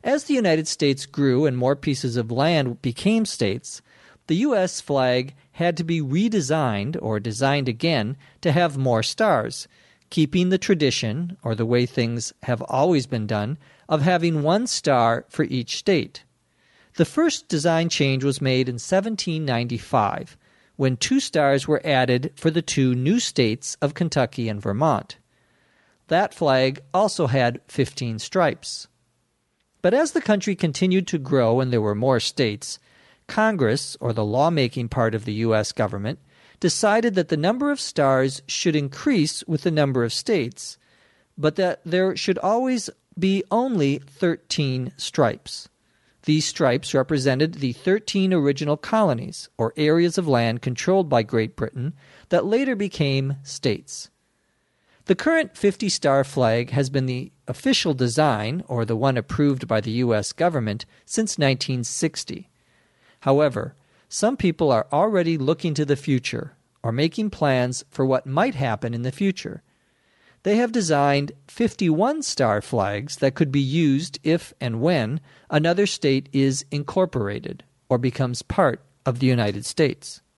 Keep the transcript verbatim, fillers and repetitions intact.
As the United States grew and more pieces of land became states, the U S flag had to be redesigned or designed again to have more stars, keeping the tradition, or the way things have always been done, of having one star for each state. The first design change was made in seventeen ninety-five, when two stars were added for the two new states of Kentucky and Vermont. That flag also had fifteen stripes. But as the country continued to grow and there were more states, Congress, or the lawmaking part of the U S government, decided that the number of stars should increase with the number of states, but that there should always be only thirteen stripes. These stripes represented the thirteen original colonies, or areas of land controlled by Great Britain, that later became states. The current fifty-star flag has been the official design, or the one approved by the U S government, since nineteen sixty. However, some people are already looking to the future, or making plans for what might happen in the future. They have designed fifty-one-star flags that could be used if and when another state is incorporated or becomes part of the United States.